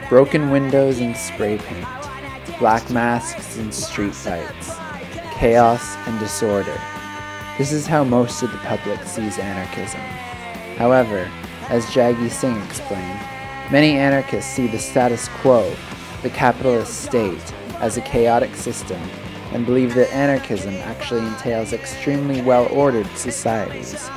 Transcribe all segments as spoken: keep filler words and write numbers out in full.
broken windows and spray paint, black masks and street lights, chaos and disorder. This is how most of the public sees anarchism. However, as Jaggi Singh explained, many anarchists see the status quo, the capitalist state, as a chaotic system, and believe that anarchism actually entails extremely well-ordered societies.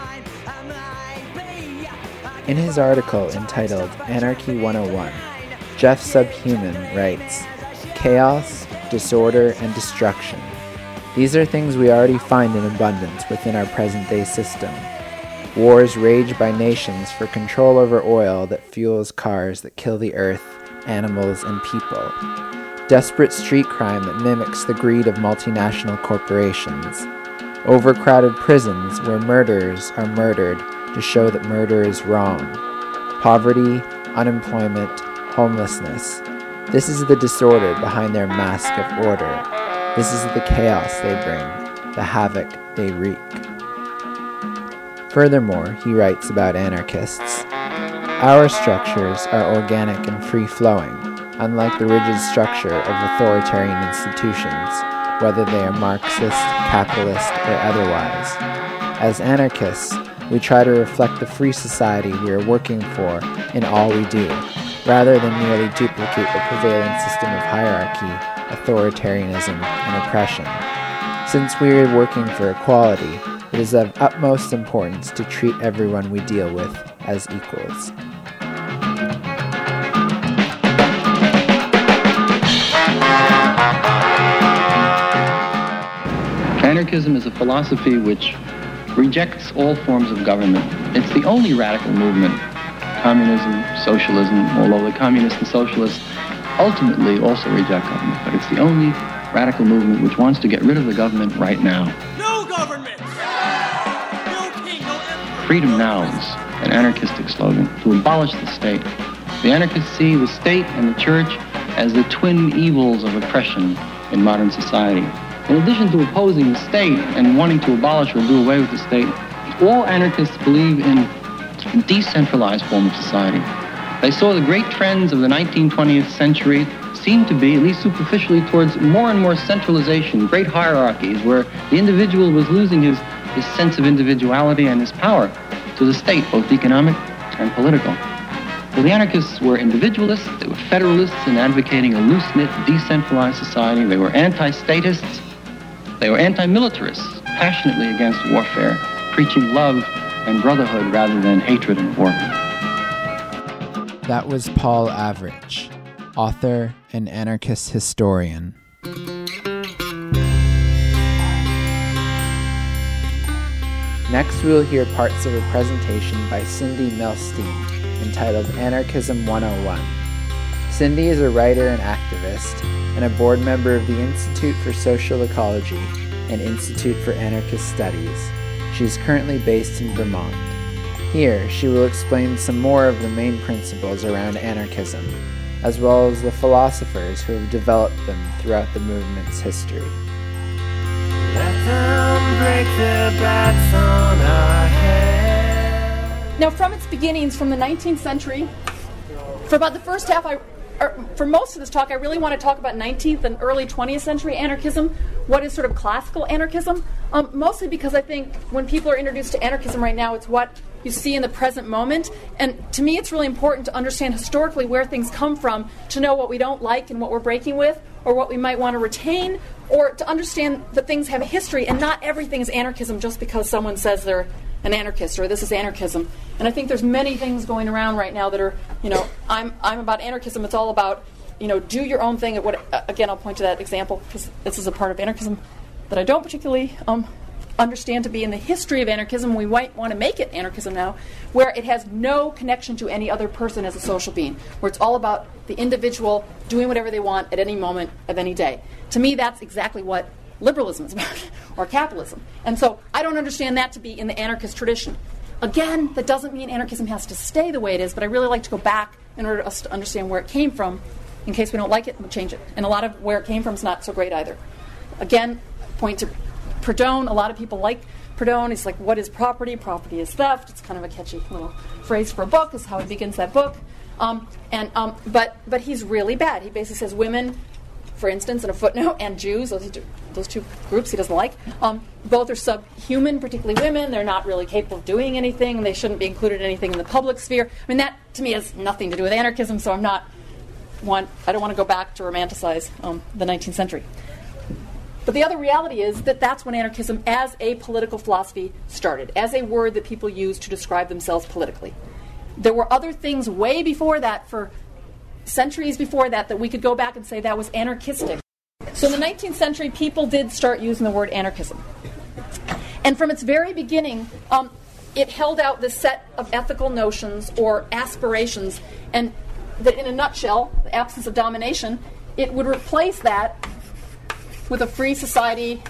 In his article entitled Anarchy one oh one, Jeff Subhuman writes, "Chaos, disorder, and destruction. These are things we already find in abundance within our present-day system. Wars rage by nations for control over oil that fuels cars that kill the earth, animals, and people. Desperate street crime that mimics the greed of multinational corporations. Overcrowded prisons where murderers are murdered to show that murder is wrong. Poverty, unemployment, homelessness. This is the disorder behind their mask of order. This is the chaos they bring, the havoc they wreak." Furthermore, he writes about anarchists, "Our structures are organic and free-flowing, unlike the rigid structure of authoritarian institutions, whether they are Marxist, capitalist, or otherwise. As anarchists, we try to reflect the free society we are working for in all we do, rather than merely duplicate the prevailing system of hierarchy, authoritarianism, and oppression. Since we are working for equality, it is of utmost importance to treat everyone we deal with as equals." Anarchism is a philosophy which rejects all forms of government. It's the only radical movement. Communism, socialism, although the communists and socialists ultimately also reject government, but it's the only radical movement which wants to get rid of the government right now. No government! No king, no emperor! Freedom now is an anarchistic slogan, to abolish the state. The anarchists see the state and the church as the twin evils of oppression in modern society. In addition to opposing the state and wanting to abolish or do away with the state, all anarchists believe in a decentralized form of society. They saw the great trends of the nineteenth, twentieth century seem to be, at least superficially, towards more and more centralization, great hierarchies, where the individual was losing his, his sense of individuality and his power to the state, both economic and political. So the anarchists were individualists, they were federalists in advocating a loose-knit, decentralized society. They were anti-statists, they were anti-militarists, passionately against warfare, preaching love and brotherhood rather than hatred and war. That was Paul Avrich, author and anarchist historian. Next, we'll hear parts of a presentation by Cindy Melstein entitled Anarchism one oh one. Cindy is a writer and activist and a board member of the Institute for Social Ecology and Institute for Anarchist Studies. She is currently based in Vermont. Here, she will explain some more of the main principles around anarchism, as well as the philosophers who have developed them throughout the movement's history. Let them break their backs on our head. Now, from its beginnings, from the nineteenth century, for about the first half, I, or for most of this talk, I really want to talk about nineteenth and early twentieth century anarchism, what is sort of classical anarchism, um, mostly because I think when people are introduced to anarchism right now, it's what you see in the present moment. And to me, it's really important to understand historically where things come from, to know what we don't like and what we're breaking with, or what we might want to retain, or to understand that things have a history and not everything is anarchism just because someone says they're an anarchist or this is anarchism. And I think there's many things going around right now that are, you know, I'm I'm about anarchism. It's all about, you know, do your own thing. At what, again, I'll point to that example because this is a part of anarchism that I don't particularly um, understand to be in the history of anarchism. We might want to make it anarchism now, where it has no connection to any other person as a social being, where it's all about the individual doing whatever they want at any moment of any day. To me, that's exactly what liberalism is about, or capitalism. And so I don't understand that to be in the anarchist tradition. Again, that doesn't mean anarchism has to stay the way it is, but I really like to go back in order for us to understand where it came from. In case we don't like it, we'll change it. And a lot of where it came from is not so great either. Again, point to Proudhon. A lot of people like Proudhon. He's like, what is property? Property is theft. It's kind of a catchy little phrase for a book. This is how he begins that book. Um, and um, but but he's really bad. He basically says women, for instance, in a footnote, and Jews, those two, those two groups he doesn't like, um, both are subhuman, particularly women. They're not really capable of doing anything. They shouldn't be included in anything in the public sphere. I mean, that to me has nothing to do with anarchism. So I'm not want I don't want to go back to romanticize um, the nineteenth century. But the other reality is that that's when anarchism as a political philosophy started, as a word that people use to describe themselves politically. There were other things way before that, for centuries before that, that we could go back and say that was anarchistic. So in the nineteenth century, people did start using the word anarchism. And from its very beginning, um, it held out this set of ethical notions or aspirations, and that in a nutshell, the absence of domination, it would replace that with a free society,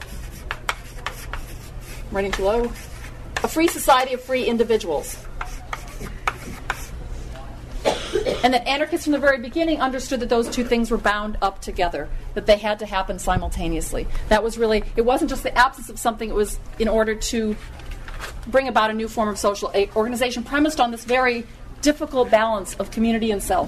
running too low, a free society of free individuals. And that anarchists from the very beginning understood that those two things were bound up together, that they had to happen simultaneously. That was really, it wasn't just the absence of something, it was in order to bring about a new form of social organization premised on this very difficult balance of community and self.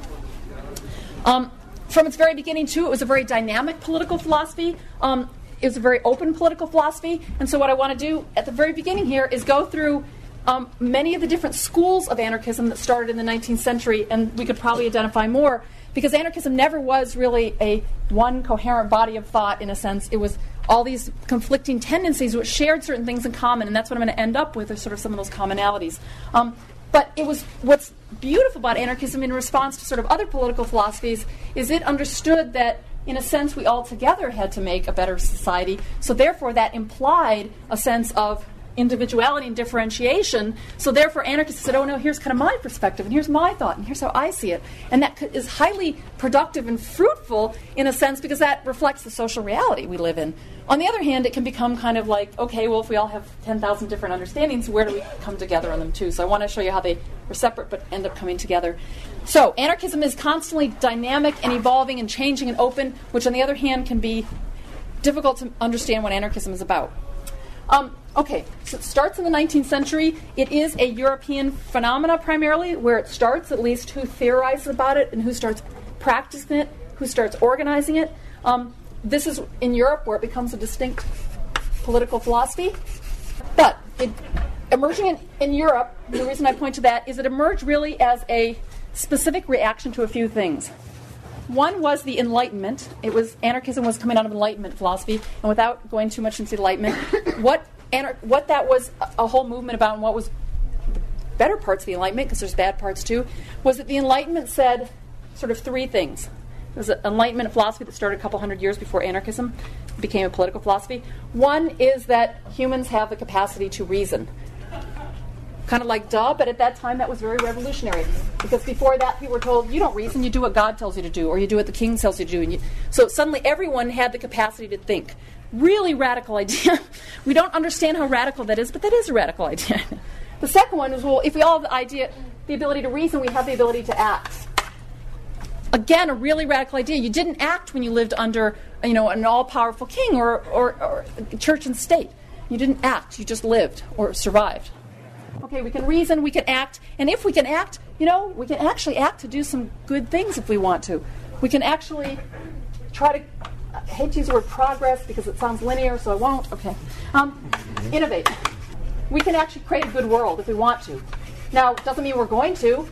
Um, From its very beginning, too, it was a very dynamic political philosophy. Um, it was a very open political philosophy. And so what I want to do at the very beginning here is go through um, many of the different schools of anarchism that started in the nineteenth century, and we could probably identify more, because anarchism never was really a one coherent body of thought, in a sense. It was all these conflicting tendencies which shared certain things in common, and that's what I'm going to end up with, are sort of some of those commonalities. Um, But it was what's beautiful about anarchism in response to sort of other political philosophies is it understood that, in a sense, we all together had to make a better society. So therefore, that implied a sense of individuality and differentiation. So therefore, anarchists said, oh, no, here's kind of my perspective, and here's my thought, and here's how I see it. And that is highly productive and fruitful, in a sense, because that reflects the social reality we live in. On the other hand, it can become kind of like, okay, well, if we all have ten thousand different understandings, where do we come together on them, too? So I want to show you how they were separate but end up coming together. So anarchism is constantly dynamic and evolving and changing and open, which, on the other hand, can be difficult to understand what anarchism is about. Um, okay, so it starts in the nineteenth century. It is a European phenomena primarily, where it starts, at least who theorizes about it and who starts practicing it, who starts organizing it. Um, this is in Europe where it becomes a distinct political philosophy. But it, emerging in, in Europe, the reason I point to that is it emerged really as a specific reaction to a few things. One was the Enlightenment. It was anarchism was coming out of Enlightenment philosophy, and without going too much into the Enlightenment, what anar- what that was a, a whole movement about, and what was the better parts of the Enlightenment, because there's bad parts too, was that the Enlightenment said sort of three things. It was an Enlightenment philosophy that started a couple hundred years before anarchism became a political philosophy. One is that humans have the capacity to reason. Kind of like duh, but at that time that was very revolutionary. Because before that, people were told, you don't reason, you do what God tells you to do, or you do what the king tells you to do. And you, so suddenly everyone had the capacity to think. Really radical idea. We don't understand how radical that is, but that is a radical idea. The second one is, well, if we all have the idea, the ability to reason, we have the ability to act. Again, a really radical idea. You didn't act when you lived under, you know, an all-powerful king or, or, or church and state. You didn't act. You just lived or survived. Okay, we can reason, we can act, and if we can act, you know, we can actually act to do some good things if we want to. We can actually try to, I hate to use the word progress because it sounds linear, so I won't. Okay. Um, innovate. We can actually create a good world if we want to. Now, it doesn't mean we're going to,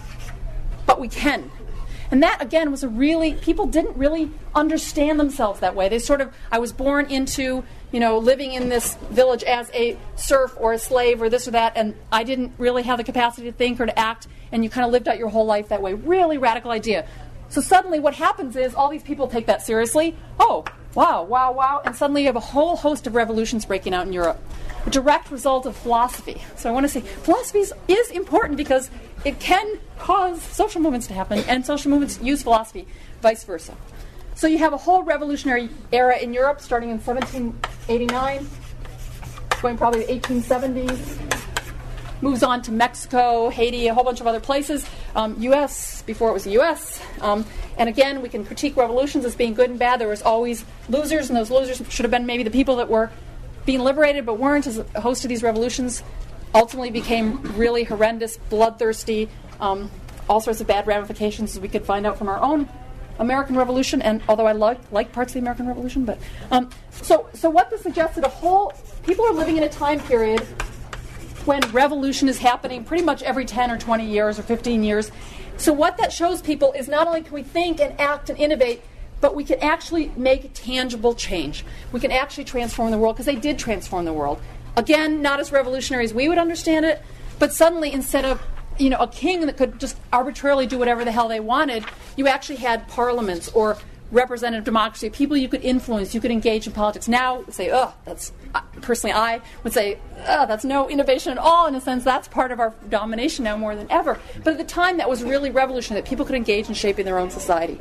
but we can. And that, again, was a really, people didn't really understand themselves that way. They sort of, I was born into, you know, living in this village as a serf or a slave or this or that, and I didn't really have the capacity to think or to act, and you kind of lived out your whole life that way. Really radical idea. So suddenly what happens is all these people take that seriously. Oh, wow, wow, wow. And suddenly you have a whole host of revolutions breaking out in Europe. A direct result of philosophy. So I want to say philosophy is important because it can cause social movements to happen, and social movements use philosophy, vice versa. So you have a whole revolutionary era in Europe starting in seventeen eighty-nine, going probably to the eighteen seventies, moves on to Mexico, Haiti, a whole bunch of other places, um, U S before it was the U S. Um, and again, we can critique revolutions as being good and bad. There was always losers, and those losers should have been maybe the people that were being liberated but weren't, as a host of these revolutions ultimately became really horrendous, bloodthirsty, um, all sorts of bad ramifications, as we could find out from our own American Revolution, and although I like like parts of the American Revolution, but um, so so what this suggested, a whole people are living in a time period when revolution is happening pretty much every ten or twenty years or fifteen years. So what that shows people is not only can we think and act and innovate, but we can actually make tangible change. We can actually transform the world, because they did transform the world. Again, not as revolutionary as we would understand it, but suddenly instead of you know, a king that could just arbitrarily do whatever the hell they wanted, you actually had parliaments or representative democracy, people you could influence, you could engage in politics. Now, say, oh, that's, uh, personally I would say, oh, that's no innovation at all. In a sense, that's part of our domination now more than ever. But at the time, that was really revolutionary, that people could engage in shaping their own society.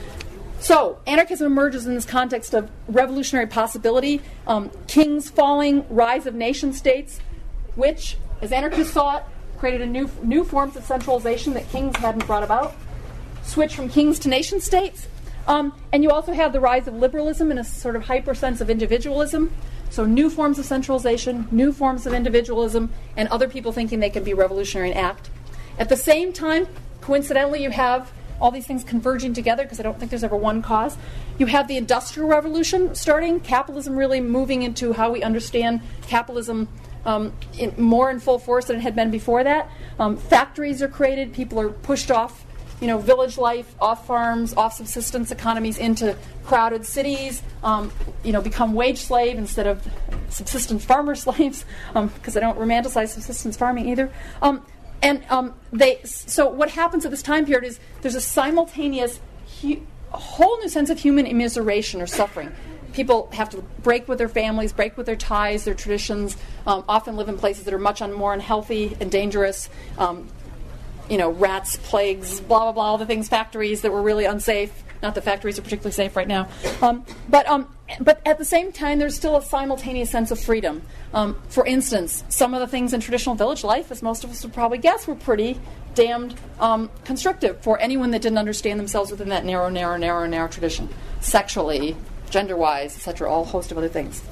So, anarchism emerges in this context of revolutionary possibility, um, kings falling, rise of nation states, which, as anarchists saw it, created a new new forms of centralization that kings hadn't brought about, switch from kings to nation states. Um, and you also have the rise of liberalism and a sort of hyper sense of individualism. So new forms of centralization, new forms of individualism, and other people thinking they can be revolutionary and act. At the same time, coincidentally, you have all these things converging together, because I don't think there's ever one cause. You have the Industrial Revolution starting, capitalism really moving into how we understand capitalism Um, in, more in full force than it had been before that. Um, factories are created. People are pushed off, you know, village life, off farms, off subsistence economies into crowded cities. Um, you know, become wage slave instead of subsistence farmer slaves, because um, I don't romanticize subsistence farming either. Um, and um, they. So what happens at this time period is there's a simultaneous, hu- a whole new sense of human immiseration or suffering. People have to break with their families, break with their ties, their traditions, um, often live in places that are much un- more unhealthy and dangerous. Um, you know, rats, plagues, blah, blah, blah, all the things, factories that were really unsafe. Not that factories are particularly safe right now. Um, but um, but at the same time, there's still a simultaneous sense of freedom. Um, for instance, some of the things in traditional village life, as most of us would probably guess, were pretty damned um, constrictive for anyone that didn't understand themselves within that narrow, narrow, narrow, narrow tradition. Sexually, gender-wise, et cetera, all host of other things.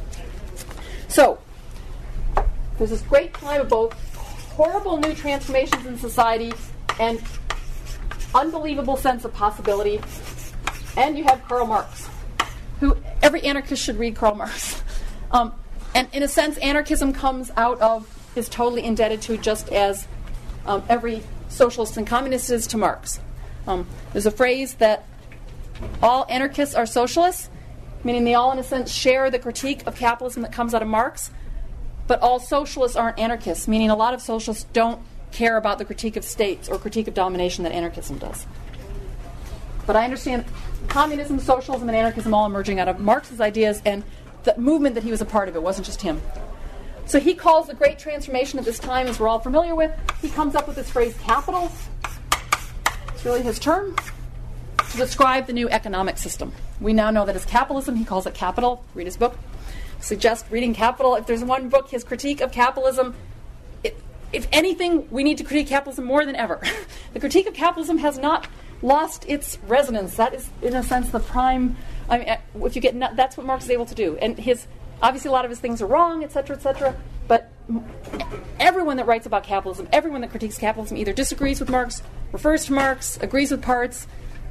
So, there's this great time of both horrible new transformations in society and unbelievable sense of possibility. And you have Karl Marx, who every anarchist should read Karl Marx. Um, and in a sense, anarchism comes out of, is totally indebted to, just as um, every socialist and communist is to Marx. Um, there's a phrase that all anarchists are socialists, meaning they all, in a sense, share the critique of capitalism that comes out of Marx, but all socialists aren't anarchists, meaning a lot of socialists don't care about the critique of states or critique of domination that anarchism does. But I understand communism, socialism, and anarchism all emerging out of Marx's ideas and the movement that he was a part of. It wasn't just him. So he calls the great transformation of this time, as we're all familiar with, he comes up with this phrase, capital. It's really his term, to describe the new economic system. We now know that as capitalism. He calls it capital. Read his book. Suggest reading Capital. If there's one book, his critique of capitalism, it, if anything, we need to critique capitalism more than ever. The critique of capitalism has not lost its resonance. That is, in a sense, the prime. I mean, if you get, not, that's what Marx is able to do. And his, obviously, a lot of his things are wrong, et cetera, et cetera. But everyone that writes about capitalism, everyone that critiques capitalism, either disagrees with Marx, refers to Marx, agrees with parts.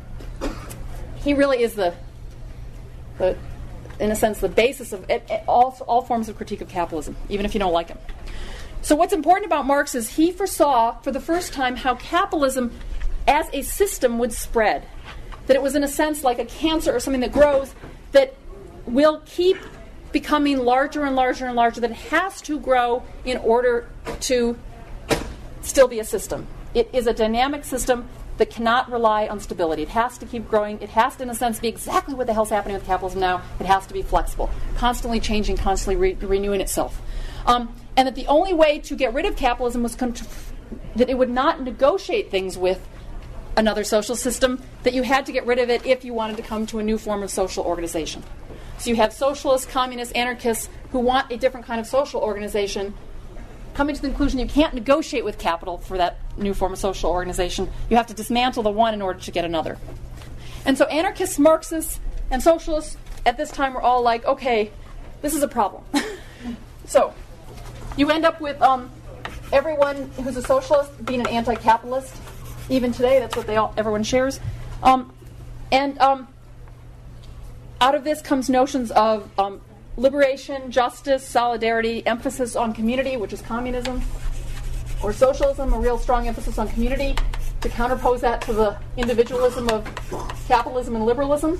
He really is the, the, in a sense, the basis of it, it, all, all forms of critique of capitalism, even if you don't like him. So what's important about Marx is he foresaw, for the first time, how capitalism as a system would spread. That it was, in a sense, like a cancer or something that grows that will keep becoming larger and larger and larger, that it has to grow in order to still be a system. It is a dynamic system that cannot rely on stability. It has to keep growing. It has to, in a sense, be exactly what the hell's happening with capitalism now. It has to be flexible, constantly changing, constantly re- renewing itself. Um, and that the only way to get rid of capitalism was con- that it would not negotiate things with another social system, that you had to get rid of it if you wanted to come to a new form of social organization. So you have socialists, communists, anarchists who want a different kind of social organization, coming to the conclusion you can't negotiate with capital for that new form of social organization. You have to dismantle the one in order to get another. And so anarchists, Marxists, and socialists at this time were all like, okay, this is a problem. So you end up with um, everyone who's a socialist being an anti-capitalist, even today, that's what they all everyone shares. Um, and um, out of this comes notions of um, liberation, justice, solidarity, emphasis on community, which is communism, or socialism, a real strong emphasis on community, to counterpose that to the individualism of capitalism and liberalism.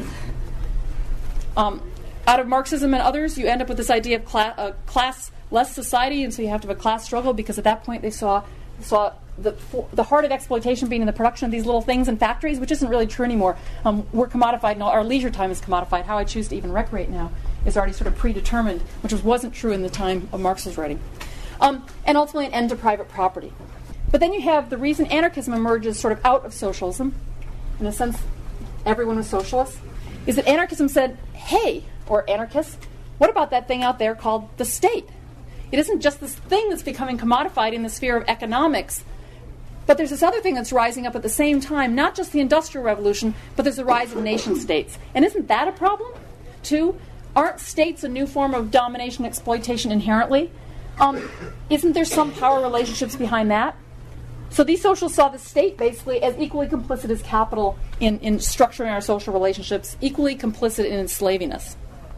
Um, out of Marxism and others, you end up with this idea of cla- uh, class-less society, and so you have to have a class struggle, because at that point they saw saw the for, the heart of exploitation being in the production of these little things in factories, which isn't really true anymore. Um, we're commodified, and all, our leisure time is commodified. How I choose to even recreate now is already sort of predetermined, which was, wasn't true in the time of Marx's writing. Um, and ultimately an end to private property. But then you have the reason anarchism emerges sort of out of socialism, in a sense everyone was socialist, is that anarchism said, hey, or anarchists, what about that thing out there called the state? It isn't just this thing that's becoming commodified in the sphere of economics, but there's this other thing that's rising up at the same time, not just the Industrial Revolution, but there's the rise of nation states. And isn't that a problem, too? Aren't states a new form of domination, exploitation inherently? Um, isn't there some power relationships behind that? So these socialists saw the state basically as equally complicit as capital in, in structuring our social relationships, equally complicit in enslaving us.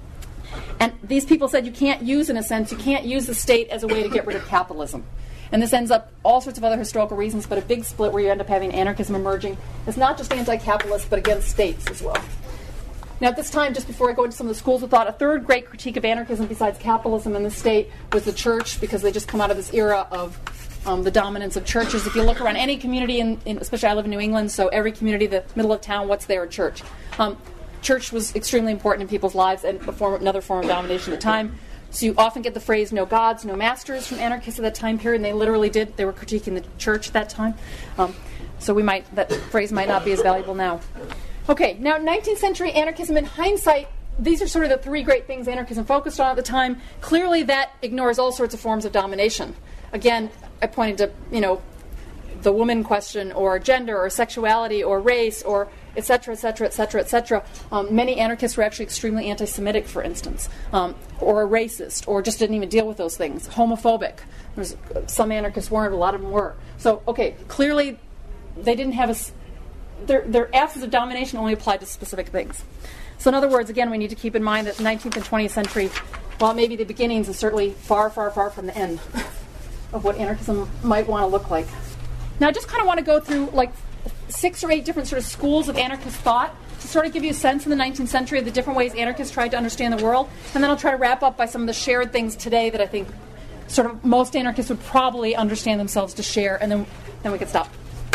And these people said you can't use, in a sense, you can't use the state as a way to get rid of capitalism. And this ends up all sorts of other historical reasons, but a big split where you end up having anarchism emerging. It's not just anti-capitalist, but against states as well. Now, at this time, just before I go into some of the schools of thought, a third great critique of anarchism besides capitalism and the state was the church, because they just come out of this era of um, the dominance of churches. If you look around any community, in, in, especially I live in New England, so every community, the middle of town, what's there? A church. Um, church was extremely important in people's lives and a form, another form of domination at the time. So you often get the phrase no gods, no masters from anarchists at that time period, and they literally did. They were critiquing the church at that time. Um, so we might that phrase might not be as valuable now. Okay, now nineteenth century anarchism in hindsight, these are sort of the three great things anarchism focused on at the time. Clearly that ignores all sorts of forms of domination. Again, I pointed to, you know, the woman question or gender or sexuality or race or et cetera, et cetera, et cetera, et cetera. Um, many anarchists were actually extremely anti-Semitic, for instance, um, or racist, or just didn't even deal with those things. Homophobic. There's, some anarchists weren't, a lot of them were. So, okay, clearly they didn't have a... Their, their absence of domination only applied to specific things. So in other words, again, we need to keep in mind that the nineteenth and twentieth century, while it may be the beginnings, is certainly far, far, far from the end of what anarchism might want to look like. Now, I just kind of want to go through like six or eight different sort of schools of anarchist thought to sort of give you a sense in the nineteenth century of the different ways anarchists tried to understand the world. And then I'll try to wrap up by some of the shared things today that I think sort of most anarchists would probably understand themselves to share, and then, then we can stop.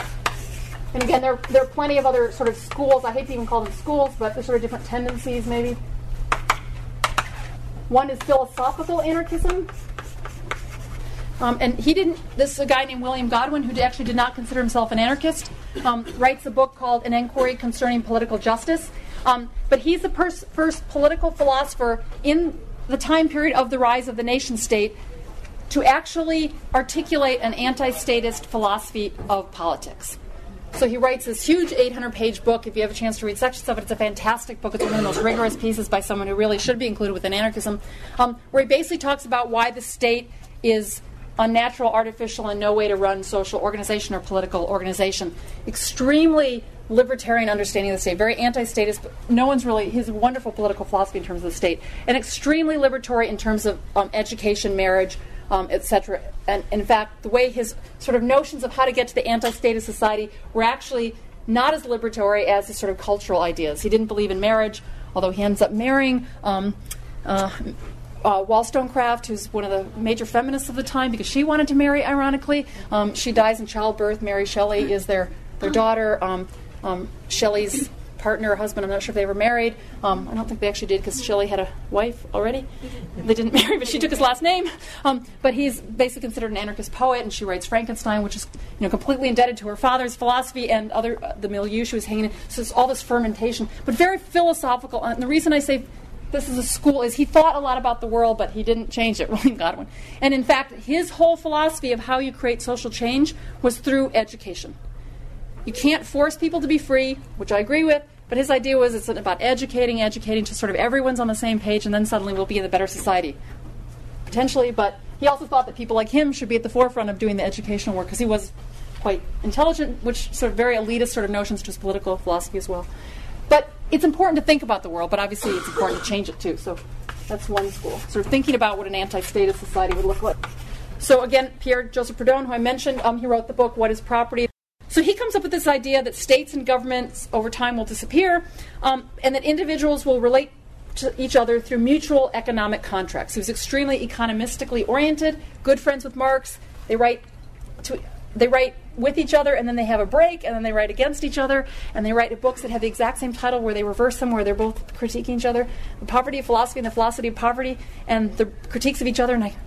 And again, there, there are plenty of other sort of schools. I hate to even call them schools, but they're sort of different tendencies, maybe. One is philosophical anarchism. Um, and he didn't, this is a guy named William Godwin, who actually did not consider himself an anarchist, um, writes a book called An Inquiry Concerning Political Justice. Um, but he's the pers- first political philosopher in the time period of the rise of the nation state to actually articulate an anti-statist philosophy of politics. So he writes this huge eight hundred page book. If you have a chance to read sections of it, it's a fantastic book. It's one of the most rigorous pieces by someone who really should be included within anarchism, um, where he basically talks about why the state is unnatural, artificial, and no way to run social organization or political organization. Extremely libertarian understanding of the state, very anti-statist, but no one's really, his wonderful political philosophy in terms of the state, and extremely liberatory in terms of um, education, marriage, Um, et cetera. And in fact, the way his sort of notions of how to get to the anti-statist society were actually not as liberatory as his sort of cultural ideas. He didn't believe in marriage, although he ends up marrying um, uh, uh, Wollstonecraft, who's one of the major feminists of the time, because she wanted to marry, ironically. Um, she dies in childbirth. Mary Shelley is their, their daughter. Um, um, Shelley's partner or husband, I'm not sure if they were married. Um, I don't think they actually did, because Shelley had a wife already. They didn't marry, but she took his last name. Um, but he's basically considered an anarchist poet, and she writes Frankenstein, which is, you know, completely indebted to her father's philosophy and other uh, the milieu she was hanging in. So it's all this fermentation, but very philosophical. And the reason I say this is a school is he thought a lot about the world, but he didn't change it, William Godwin. And in fact, his whole philosophy of how you create social change was through education. You can't force people to be free, which I agree with, but his idea was it's about educating, educating till sort of everyone's on the same page, and then suddenly we'll be in a better society. Potentially, but he also thought that people like him should be at the forefront of doing the educational work, because he was quite intelligent, which sort of very elitist sort of notions, just political philosophy as well. But it's important to think about the world, but obviously it's important to change it too. So that's one school, sort of thinking about what an anti-statist society would look like. So again, Pierre-Joseph Proudhon, who I mentioned, um, he wrote the book, What is Property? So he comes up with this idea that states and governments over time will disappear, um, and that individuals will relate to each other through mutual economic contracts. He was extremely economistically oriented, good friends with Marx. They write to, they write with each other, and then they have a break, and then they write against each other, and they write books that have the exact same title where they reverse them, where they're both critiquing each other. The Poverty of Philosophy and the Philosophy of Poverty, and the critiques of each other. And I,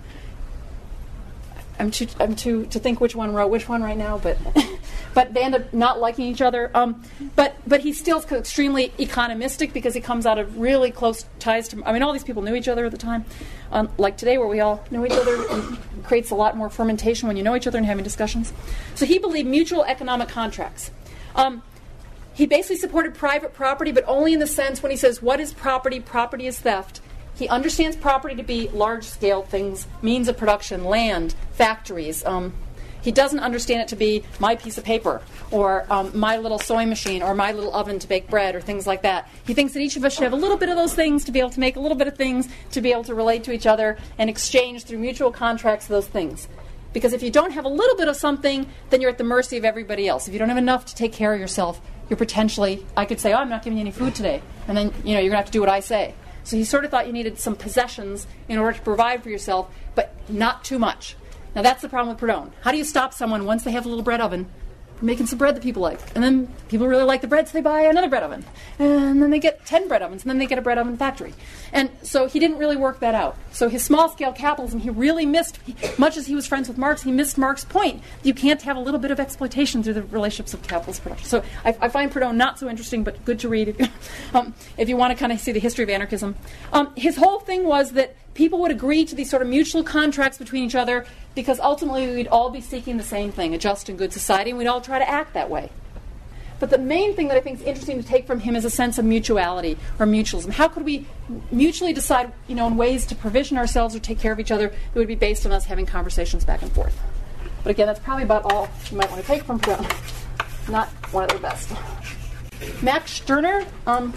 I'm too, I'm too to think which one wrote which one right now, but but they end up not liking each other. Um, but but he's still extremely economistic because he comes out of really close ties to. I mean, all these people knew each other at the time, um, like today, where we all know each other. And it creates a lot more fermentation when you know each other and having discussions. So he believed mutual economic contracts. Um, he basically supported private property, but only in the sense when he says, "What is property? Property is theft." He understands property to be large-scale things, means of production, land, factories. Um, he doesn't understand it to be my piece of paper or um, my little sewing machine or my little oven to bake bread or things like that. He thinks that each of us should have a little bit of those things to be able to make a little bit of things, to be able to relate to each other and exchange through mutual contracts those things. Because if you don't have a little bit of something, then you're at the mercy of everybody else. If you don't have enough to take care of yourself, you're potentially, I could say, oh, I'm not giving you any food today. And then, you know, you're going to have to do what I say. So he sort of thought you needed some possessions in order to provide for yourself, but not too much. Now that's the problem with Proudhon. How do you stop someone once they have a little bread oven from making some bread that people like? And then people really like the bread, so they buy another bread oven. And then they get ten bread ovens, and then they get a bread oven factory. And so he didn't really work that out. So his small-scale capitalism, he really missed, he, much as he was friends with Marx, he missed Marx's point. You can't have a little bit of exploitation through the relationships of capitalist production. So I, I find Proudhon not so interesting, but good to read if you, um, if you want to kind of see the history of anarchism. Um, his whole thing was that people would agree to these sort of mutual contracts between each other because ultimately we'd all be seeking the same thing, a just and good society, and we'd all try to act that way. But the main thing that I think is interesting to take from him is a sense of mutuality or mutualism. How could we mutually decide, you know, in ways to provision ourselves or take care of each other that would be based on us having conversations back and forth? But again, that's probably about all you might want to take from Proudhon. Not one of their best. Max Stirner, um,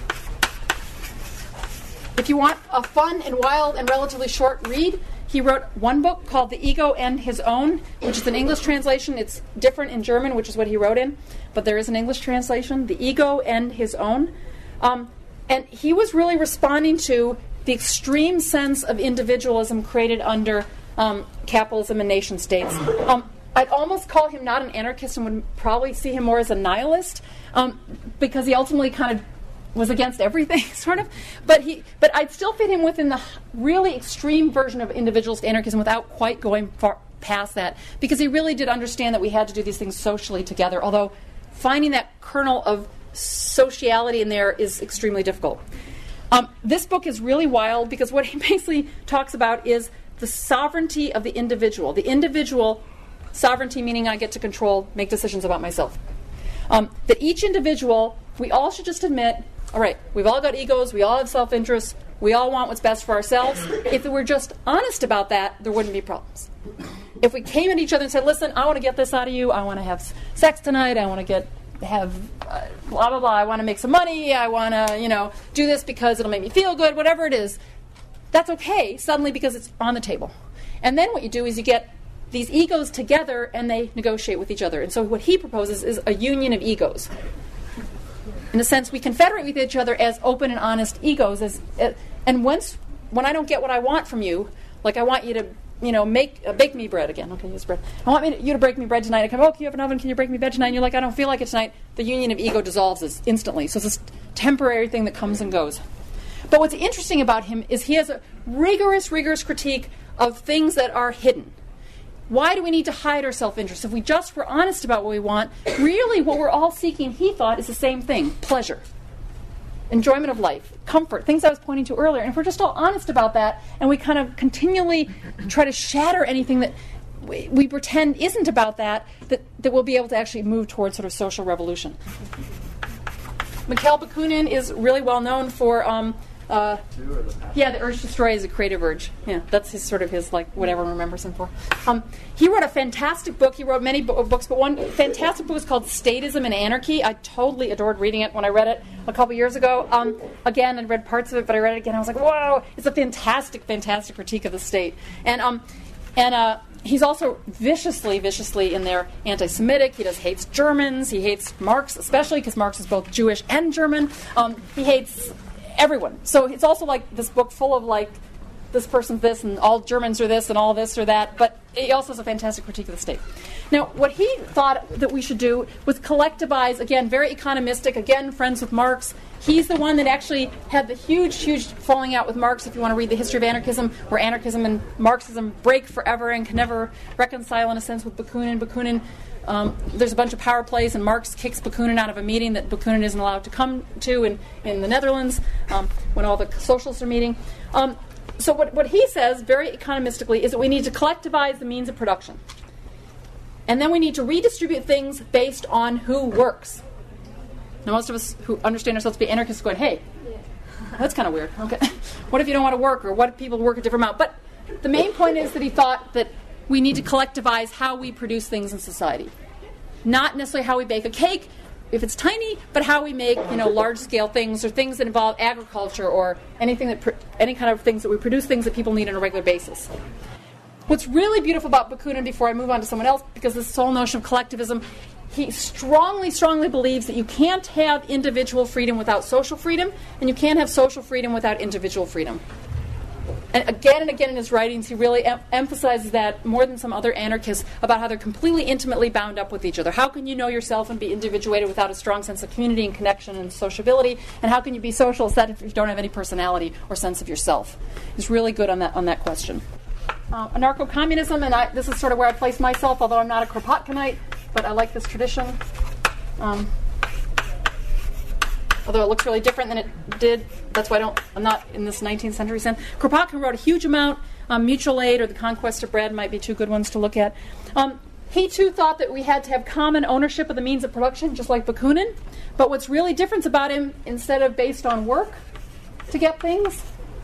if you want a fun and wild and relatively short read, he wrote one book called The Ego and His Own, which is an English translation. It's different in German, which is what he wrote in, but there is an English translation, The Ego and His Own. Um, and he was really responding to the extreme sense of individualism created under um, capitalism and nation states. Um, I'd almost call him not an anarchist and would probably see him more as a nihilist, um, because he ultimately kind of was against everything, sort of. But he, but I'd still fit him within the really extreme version of individualist anarchism without quite going far past that, because he really did understand that we had to do these things socially together, although finding that kernel of sociality in there is extremely difficult. Um, this book is really wild because what he basically talks about is the sovereignty of the individual. The individual sovereignty, meaning I get to control, make decisions about myself. Um, that each individual, we all should just admit, all right, we've all got egos, we all have self-interest, we all want what's best for ourselves. If we're just honest about that, there wouldn't be problems. If we came at each other and said, listen, I want to get this out of you, I want to have sex tonight, I want to get have uh, blah, blah, blah, I want to make some money, I want to, you know, do this because it'll make me feel good, whatever it is, that's okay, suddenly, because it's on the table. And then what you do is you get these egos together and they negotiate with each other. And so what he proposes is a union of egos. In a sense, we confederate with each other as open and honest egos. As, uh, and once, when I don't get what I want from you, like I want you to, you know, make uh, bake me bread again. Okay, use bread. I want me to, you to break me bread tonight. I come, oh, you have an oven? Can you break me bread tonight? And you're like, I don't feel like it tonight. The union of ego dissolves this instantly. So it's this temporary thing that comes and goes. But what's interesting about him is he has a rigorous, rigorous critique of things that are hidden. Why do we need to hide our self-interest? If we just were honest about what we want, really what we're all seeking, he thought, is the same thing. Pleasure. Enjoyment of life. Comfort. Things I was pointing to earlier. And if we're just all honest about that, and we kind of continually try to shatter anything that we, we pretend isn't about that, that, that we'll be able to actually move towards sort of social revolution. Mikhail Bakunin is really well known for um, Uh, yeah, the urge to destroy is a creative urge. Yeah, that's his sort of his, like, whatever remembers him for. Um, he wrote a fantastic book. He wrote many bo- books, but one fantastic book is called Statism and Anarchy. I totally adored reading it when I read it a couple years ago. Um, again, I'd read parts of it, but I read it again. I was like, whoa, it's a fantastic, fantastic critique of the state. And um, and uh, he's also viciously, viciously in there anti-Semitic. He does hates Germans. He hates Marx, especially because Marx is both Jewish and German. Um, he hates everyone. So it's also like this book full of like this person's this and all Germans are this and all this or that. But he also has a fantastic critique of the state. Now, what he thought that we should do was collectivize, again, very economistic, again, friends with Marx. He's the one that actually had the huge, huge falling out with Marx, if you want to read the history of anarchism, where anarchism and Marxism break forever and can never reconcile, in a sense, with Bakunin. Bakunin, um, there's a bunch of power plays, and Marx kicks Bakunin out of a meeting that Bakunin isn't allowed to come to in, in the Netherlands um, when all the socialists are meeting. Um, so what, what he says, very economistically, is that we need to collectivize the means of production. And then we need to redistribute things based on who works. Now, most of us who understand ourselves to be anarchists are going, hey, that's kind of weird. Okay, what if you don't want to work, or what if people work a different amount? But the main point is that he thought that we need to collectivize how we produce things in society. Not necessarily how we bake a cake, if it's tiny, but how we make, you know, large-scale things, or things that involve agriculture, or anything that, pr- any kind of things that we produce, things that people need on a regular basis. What's really beautiful about Bakunin, before I move on to someone else, because this whole notion of collectivism, he strongly, strongly believes that you can't have individual freedom without social freedom, and you can't have social freedom without individual freedom. And again and again in his writings, he really em- emphasizes that more than some other anarchists, about how they're completely intimately bound up with each other. How can you know yourself and be individuated without a strong sense of community and connection and sociability? And how can you be social set if you don't have any personality or sense of yourself? He's really good on that on that question. Uh, anarcho-communism, and I, this is sort of where I place myself, although I'm not a Kropotkinite, but I like this tradition. Um, although it looks really different than it did, that's why I don't, I'm not in this nineteenth century sense. Kropotkin wrote a huge amount. Um, Mutual Aid or The Conquest of Bread might be two good ones to look at. Um, he, too, thought that we had to have common ownership of the means of production, just like Bakunin. But what's really different about him, instead of based on work to get things,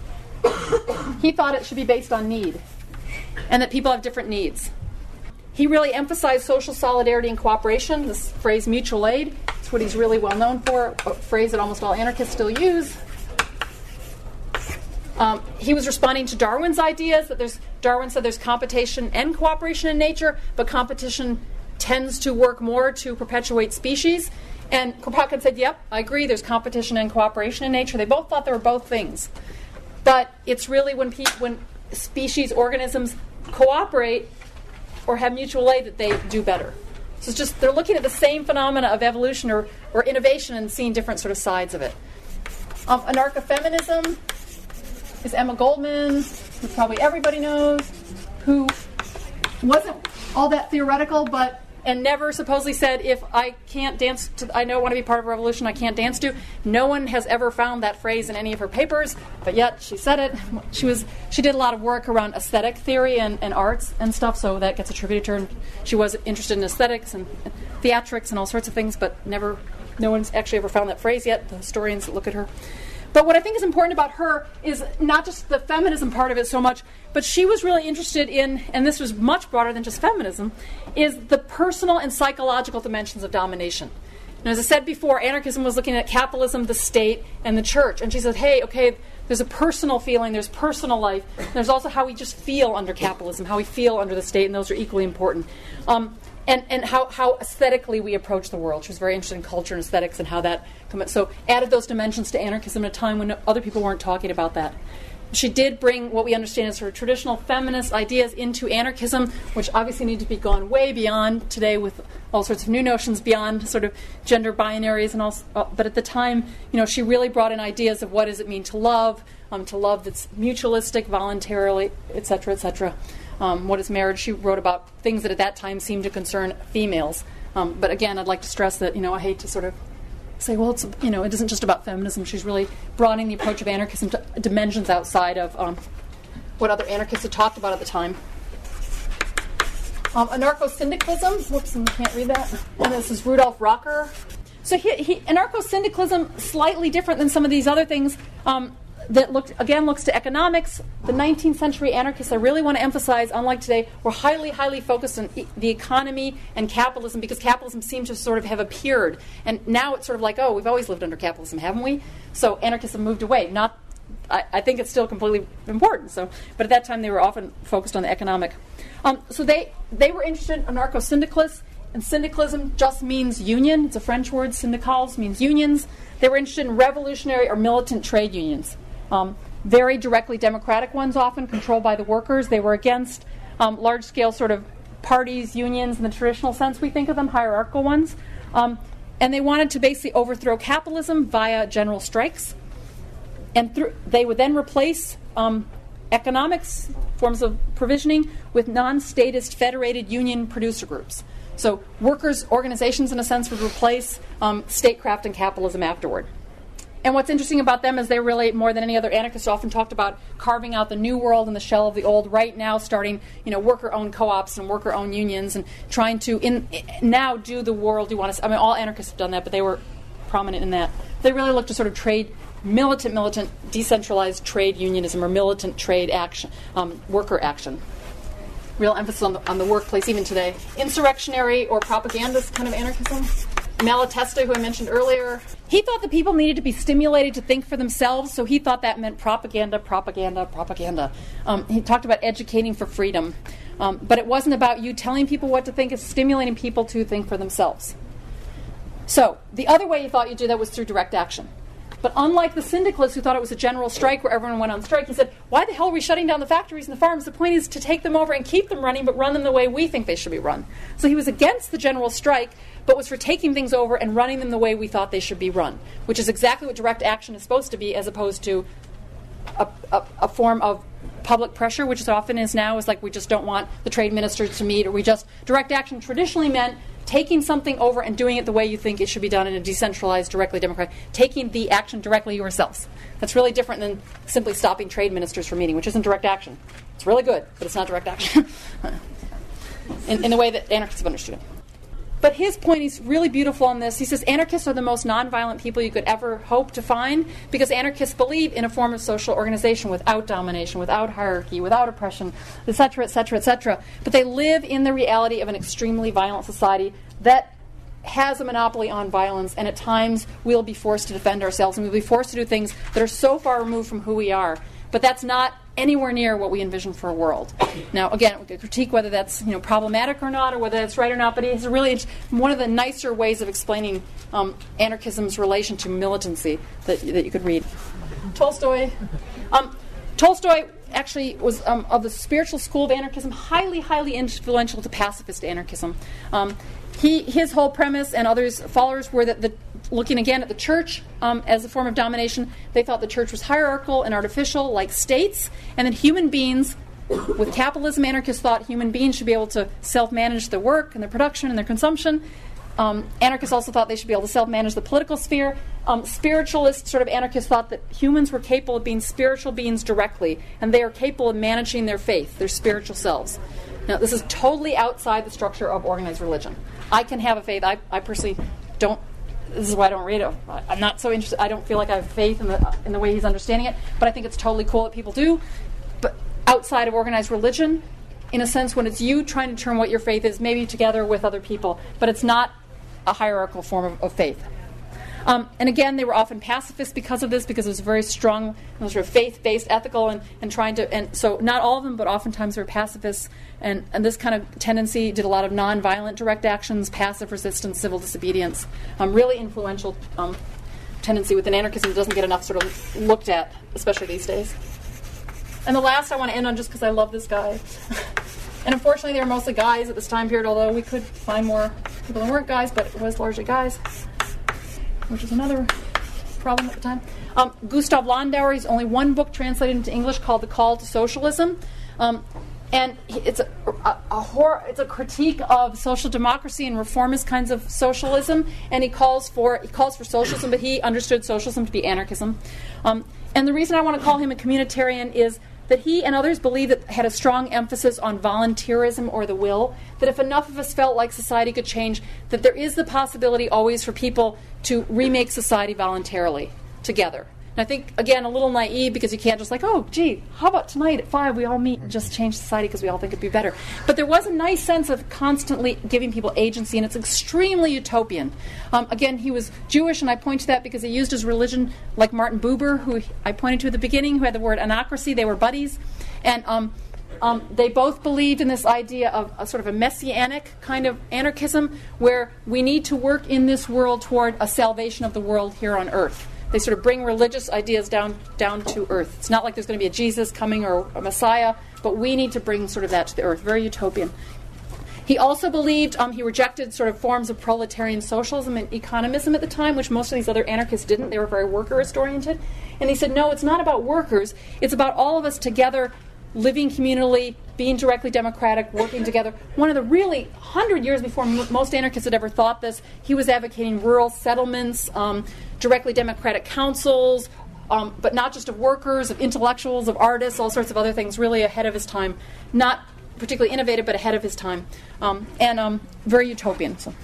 he thought it should be based on need, and that people have different needs. He really emphasized social solidarity and cooperation, this phrase mutual aid. It's what he's really well known for, a phrase that almost all anarchists still use. Um, he was responding to Darwin's ideas, that there's, Darwin said there's competition and cooperation in nature, but competition tends to work more to perpetuate species. And Kropotkin said, yep, I agree, there's competition and cooperation in nature. They both thought there were both things. But it's really when pe- when species, organisms cooperate or have mutual aid that they do better. So it's just, they're looking at the same phenomena of evolution or, or innovation and seeing different sort of sides of it. Um, anarcho-feminism is Emma Goldman, who probably everybody knows, who wasn't all that theoretical, but and never supposedly said, if I can't dance to, I don't want to be part of a revolution I can't dance to. No one has ever found that phrase in any of her papers, but yet she said it. She was she did a lot of work around aesthetic theory and, and arts and stuff, so that gets attributed to her. And she was interested in aesthetics and theatrics and all sorts of things, but never, no one's actually ever found that phrase yet, the historians that look at her. But what I think is important about her is not just the feminism part of it so much, but she was really interested in, and this was much broader than just feminism, is the personal and psychological dimensions of domination. And as I said before, anarchism was looking at capitalism, the state, and the church. And she said, hey, okay, there's a personal feeling, there's personal life, there's also how we just feel under capitalism, how we feel under the state, and those are equally important. Um, And, and how, how aesthetically we approach the world. She was very interested in culture and aesthetics and how that... So added those dimensions to anarchism at a time when no, other people weren't talking about that. She did bring what we understand as sort of traditional feminist ideas into anarchism, which obviously need to be gone way beyond today with all sorts of new notions beyond sort of gender binaries and all. Uh, but at the time, you know, she really brought in ideas of what does it mean to love, um, to love that's mutualistic, voluntarily, et cetera, et cetera. Um, what is marriage? She wrote about things that at that time seemed to concern females. Um, but again, I'd like to stress that, you know, I hate to sort of say, well, it's, you know, it isn't just about feminism. She's really broadening the approach of anarchism to dimensions outside of um, what other anarchists had talked about at the time. Um, anarcho-syndicalism. Whoops, I can't read that. And this is Rudolf Rocker. So he, he, anarcho-syndicalism, slightly different than some of these other things. Um, that looked again looks to economics. The nineteenth century anarchists, I really want to emphasize, unlike today, were highly, highly focused on e- the economy and capitalism, because capitalism seemed to sort of have appeared. And now it's sort of like, oh, we've always lived under capitalism, haven't we? So anarchists have moved away. Not, I, I think it's still completely important. So, but at that time they were often focused on the economic. Um, so they they were interested in anarcho-syndicalists, and syndicalism just means union. It's a French word. Syndicales means unions. They were interested in revolutionary or militant trade unions. Um, very directly democratic ones, often controlled by the workers. They were against um, large-scale sort of parties, unions in the traditional sense we think of them, hierarchical ones. Um, and they wanted to basically overthrow capitalism via general strikes. And through, they would then replace um, economics, forms of provisioning, with non-statist federated union producer groups. So workers' organizations, in a sense, would replace um, statecraft and capitalism afterward. And what's interesting about them is they really, more than any other anarchists, often talked about carving out the new world in the shell of the old, right now starting, you know, worker-owned co-ops and worker-owned unions and trying to in, in now do the world you want to. I mean, all anarchists have done that, but they were prominent in that. They really looked to sort of trade, militant, militant, decentralized trade unionism or militant trade action, um, worker action. Real emphasis on the, on the workplace even today. Insurrectionary or propagandist kind of anarchism. Malatesta, who I mentioned earlier, he thought the people needed to be stimulated to think for themselves, so he thought that meant propaganda, propaganda, propaganda. Um, he talked about educating for freedom. Um, but it wasn't about you telling people what to think, it's stimulating people to think for themselves. So the other way he thought you do that was through direct action. But unlike the syndicalists who thought it was a general strike where everyone went on strike, he said, why the hell are we shutting down the factories and the farms? The point is to take them over and keep them running, but run them the way we think they should be run. So he was against the general strike, but was for taking things over and running them the way we thought they should be run, which is exactly what direct action is supposed to be, as opposed to a, a, a form of public pressure, which is often is now, is like we just don't want the trade ministers to meet, or we just, direct action traditionally meant taking something over and doing it the way you think it should be done in a decentralized, directly democratic, taking the action directly yourselves. That's really different than simply stopping trade ministers from meeting, which isn't direct action. It's really good, but it's not direct action in, in the way that anarchists have understood it. But his point is really beautiful on this. He says anarchists are the most nonviolent people you could ever hope to find, because anarchists believe in a form of social organization without domination, without hierarchy, without oppression, et cetera, et cetera, et cetera. But they live in the reality of an extremely violent society that has a monopoly on violence, and at times we'll be forced to defend ourselves, and we'll be forced to do things that are so far removed from who we are. But that's not anywhere near what we envision for a world. Now, again, we could critique whether that's, you know, problematic or not, or whether that's right or not, but it's really one of the nicer ways of explaining um, anarchism's relation to militancy that, that you could read. Tolstoy. Um, Tolstoy actually was um, of the spiritual school of anarchism, highly, highly influential to pacifist anarchism. Um, he, his whole premise and others' followers were that the looking again at the church um, as a form of domination, they thought the church was hierarchical and artificial, like states, and that human beings, with capitalism, anarchists thought human beings should be able to self-manage their work and their production and their consumption. Um, anarchists also thought they should be able to self-manage the political sphere. Um, spiritualist sort of anarchists thought that humans were capable of being spiritual beings directly, and they are capable of managing their faith, their spiritual selves. Now, this is totally outside the structure of organized religion. I can have a faith. I, I personally don't. This is why I don't read it. I'm not so interested. I don't feel like I have faith in the in the way he's understanding it. But I think it's totally cool that people do. But outside of organized religion, in a sense, when it's you trying to determine what your faith is, maybe together with other people, but it's not a hierarchical form of, of faith. Um, and again, they were often pacifists because of this, because it was very strong, sort of faith-based, ethical, and, and trying to. And so, not all of them, but oftentimes they were pacifists. And, and this kind of tendency did a lot of nonviolent direct actions, passive resistance, civil disobedience. Um, really influential um, tendency within anarchism that doesn't get enough sort of looked at, especially these days. And the last I want to end on, just because I love this guy. And unfortunately, they were mostly guys at this time period, although we could find more people that weren't guys, but it was largely guys, which is another problem at the time. Um, Gustav Landauer, he's only one book translated into English called The Call to Socialism. Um, and it's a, a, a hor- it's a critique of social democracy and reformist kinds of socialism. And he calls for he calls for socialism, but he understood socialism to be anarchism. Um, and the reason I want to call him a communitarian is that he and others believe that had a strong emphasis on volunteerism or the will, that if enough of us felt like society could change, that there is the possibility always for people to remake society voluntarily, together. And I think, again, a little naive because you can't just like, oh, gee, how about tonight at five we all meet and just change society because we all think it'd be better. But there was a nice sense of constantly giving people agency, and it's extremely utopian. Um, again, he was Jewish, and I point to that because he used his religion like Martin Buber, who I pointed to at the beginning, who had the word anocracy. They were buddies. And um, um, they both believed in this idea of a sort of a messianic kind of anarchism where we need to work in this world toward a salvation of the world here on earth. They sort of bring religious ideas down down to earth. It's not like there's going to be a Jesus coming or a Messiah, but we need to bring sort of that to the earth. Very utopian. He also believed, um, he rejected sort of forms of proletarian socialism and economism at the time, which most of these other anarchists didn't. They were very workerist-oriented. And he said, no, it's not about workers. It's about all of us together living communally, being directly democratic, working together. One of the really, hundred years before m- most anarchists had ever thought this, he was advocating rural settlements, um, directly democratic councils, um, but not just of workers, of intellectuals, of artists, all sorts of other things, really ahead of his time. Not particularly innovative, but ahead of his time. Um, and um, very utopian. So.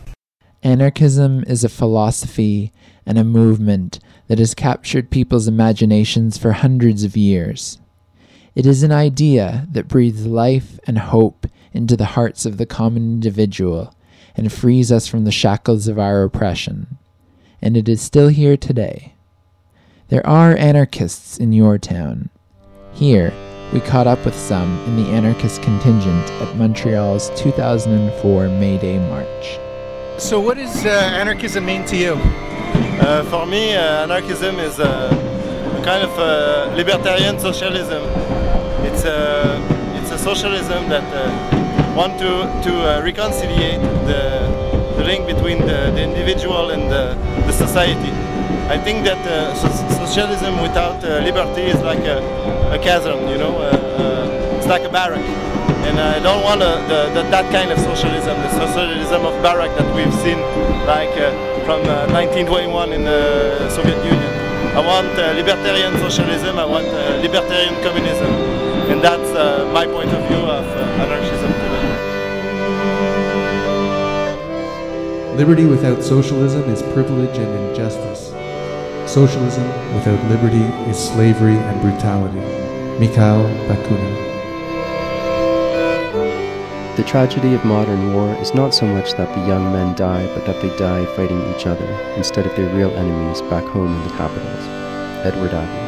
Anarchism is a philosophy and a movement that has captured people's imaginations for hundreds of years. It is an idea that breathes life and hope into the hearts of the common individual and frees us from the shackles of our oppression. And it is still here today. There are anarchists in your town. Here, we caught up with some in the anarchist contingent at Montreal's two thousand four May Day March. So what does uh, anarchism mean to you? Uh, for me, uh, anarchism is uh, a kind of uh, libertarian socialism. It's a, it's a socialism that uh, want to, to uh, reconciliate the, the link between the, the individual and the, the society. I think that uh, so- socialism without uh, liberty is like a, a chasm, you know, uh, uh, it's like a barrack. And I don't want uh, the, the, that kind of socialism, the socialism of barrack that we've seen like uh, from uh, nineteen twenty-one in the Soviet Union. I want uh, libertarian socialism, I want uh, libertarian communism. And that's uh, my point of view of uh, anarchism today. Liberty without socialism is privilege and injustice. Socialism without liberty is slavery and brutality. Mikhail Bakunin. The tragedy of modern war is not so much that the young men die, but that they die fighting each other instead of their real enemies back home in the capitals. Edward Abbey.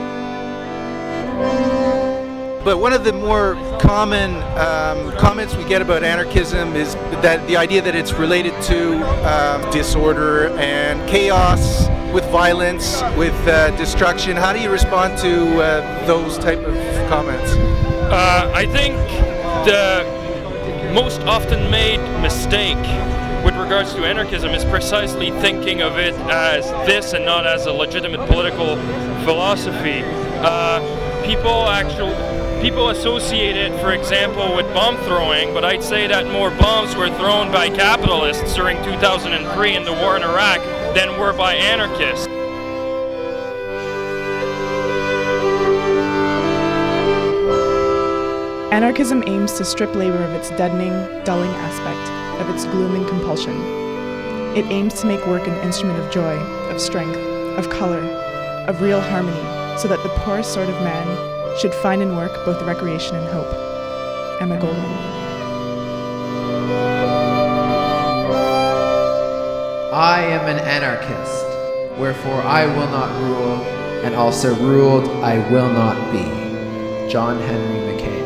But one of the more common um, comments we get about anarchism is that the idea that it's related to um, disorder and chaos, with violence, with uh, destruction. How do you respond to uh, those type of comments? Uh, I think the most often made mistake with regards to anarchism is precisely thinking of it as this and not as a legitimate political philosophy. Uh, people actually People associate it, for example, with bomb throwing, but I'd say that more bombs were thrown by capitalists during two thousand three in the war in Iraq than were by anarchists. Anarchism aims to strip labor of its deadening, dulling aspect, of its glooming compulsion. It aims to make work an instrument of joy, of strength, of color, of real harmony, so that the poorest sort of man should find in work both recreation and hope. Emma Goldman. I am an anarchist, wherefore I will not rule, and also ruled I will not be. John Henry Mackay.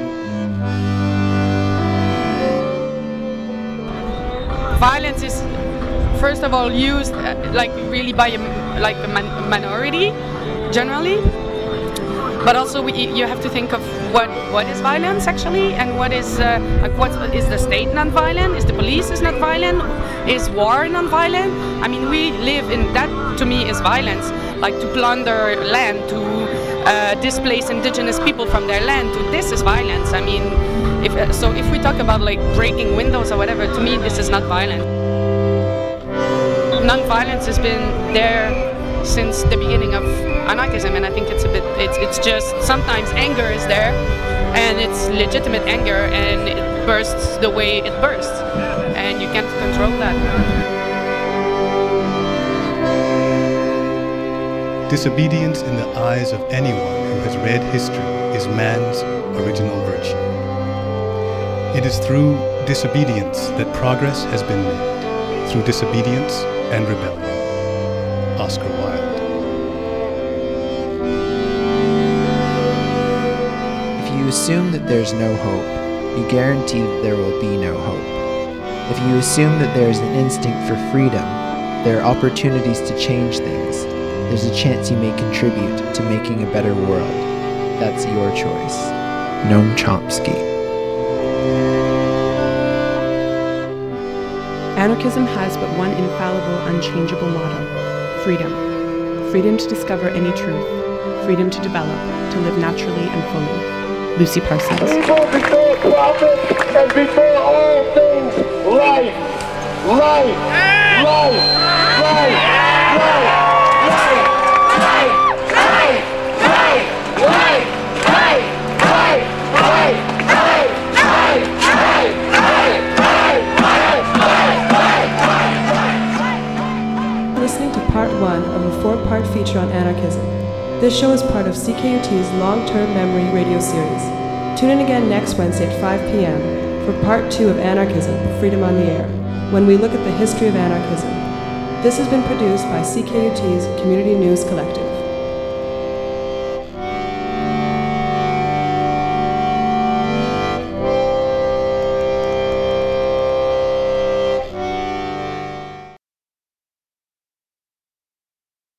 Violence is, first of all, used uh, like really by a, like a man- minority, generally. But also, we, you have to think of what, what is violence actually, and what is uh, like what is the state non-violent? Is the police is not violent? Is war non-violent? I mean, we live in that. To me, is violence, like to plunder land, to uh, displace indigenous people from their land. To this is violence. I mean, if uh, so, if we talk about like breaking windows or whatever, to me, this is not violent. Non-violence has been there since the beginning of anarchism, and I think it's a bit, it's it's just sometimes anger is there, and it's legitimate anger, and it bursts the way it bursts, and you can't control that. Disobedience in the eyes of anyone who has read history is man's original virtue. It is through disobedience that progress has been made, through disobedience and rebellion. Oscar Wilde. If you assume that there's no hope, you guarantee that there will be no hope. If you assume that there is an instinct for freedom, there are opportunities to change things. There's a chance you may contribute to making a better world. That's your choice. Noam Chomsky. Anarchism has but one infallible, unchangeable motto: freedom. Freedom to discover any truth. Freedom to develop, to live naturally and fully. Lucy Parsons. People before profit and before all things, life, life, life, life, life. Listening to part one of a four-part feature on anarchism. This show is part of C K U T's long-term memory radio series. Tune in again next Wednesday at five p.m. for part two of Anarchism, Freedom on the Air, when we look at the history of anarchism. This has been produced by C K U T's Community News Collective.